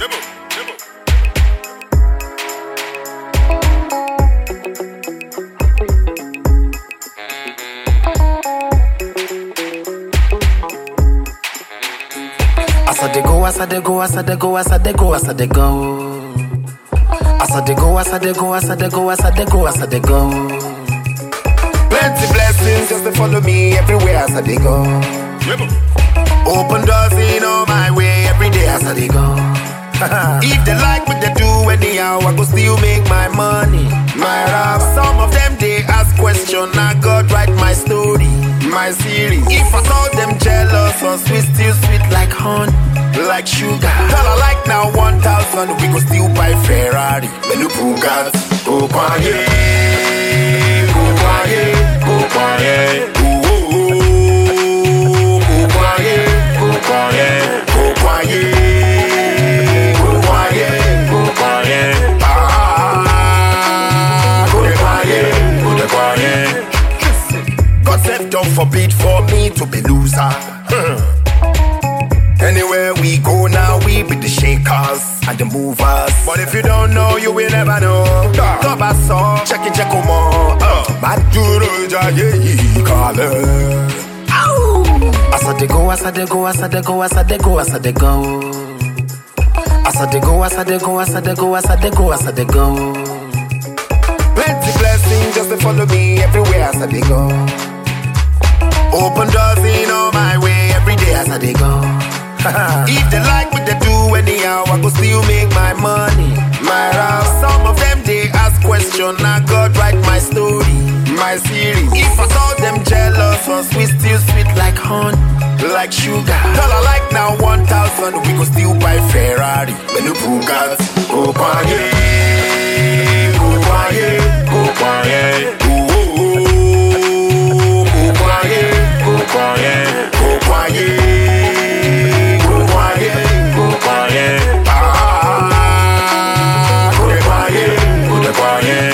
As I dey go, as I dey go, as I dey go, as I dey go, as I dey go. As I dey go, as I dey go, as I dey go, as I dey go, as I dey go. Plenty blessings just to follow me everywhere as I dey go. Open doors in all my way every day as I dey go. If they like what they do anyhow, I go still make my money. My rap, some of them they ask question, I God write my story, my series. If I saw them jealous or sweet, still sweet like honey, like sugar. Tell I like now 1,000, we go still buy Ferrari, Melu Bugatti. Go quiet, go quiet, go quiet. Go quiet, go quiet, go quiet. Don't forbid for me to be loser. Anywhere we go now, we be the shakers and the movers. But if you don't know, you will never know. Tobaso, check it, check more. Maduro jaye kale. As I dey go, as I dey go, as I dey go, as I dey go, as I dey go. As I dey go, as I dey go, as I dey go, as I dey go, as I dey go. Plenty blessings just to follow me everywhere as I dey go. Open doors in all my way every day as I dey go. If they like what they do anyhow, I go still make my money. My rap, some of them they ask question, I God write my story, my series. If I saw them jealous or sweet, still sweet like honey, like sugar. Tell I like now 1,000, we go still buy Ferrari, Melu Bugatti. Go quiet, go quiet, go quiet. Go quiet, go quiet, go quiet, go quiet. Go quiet, go quiet.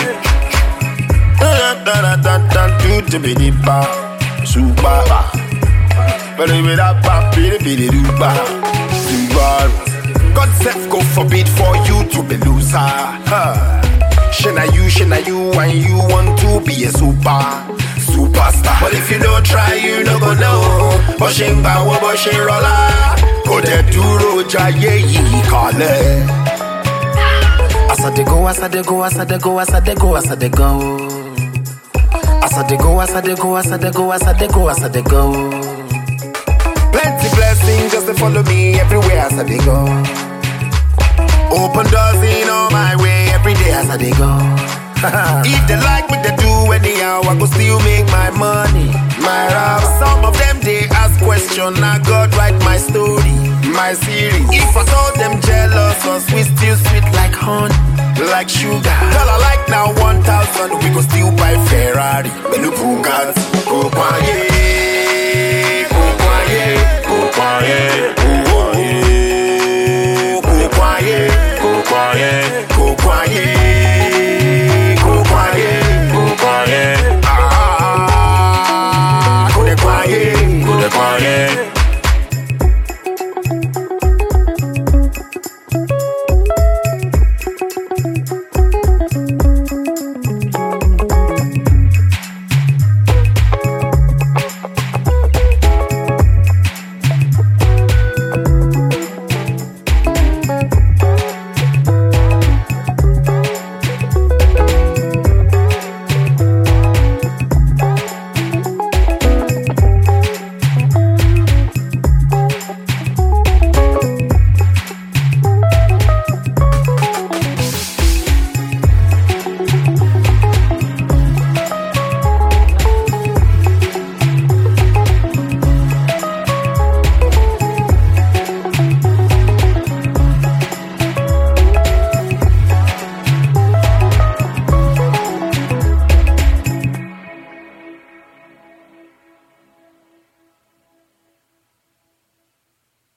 Do be the bar, super. But with that bar, be the duba, super. God self go forbid for you to be loser. Shana you, and you want to be a superstar. But if you don't try, you no go know. Bushing power, bushing roller. Go there to roja, yeah, call it. As I dey go, as I dey go, as I dey go, as I dey go, as I dey go. As I dey go, as I dey go, as I dey go, as I dey go, as I dey go. Plenty blessings just to follow me everywhere as I dey go. Open doors in all my way every day as I dey go. If they like what they do anyhow, I go still make my money. My rap, some of them they ask question, I God write my story, my series. If I saw them jealous or sweet, still sweet like honey, like sugar. Tell I like now 1,000, we go still buy Ferrari, Melu Bugatti. Go quiet.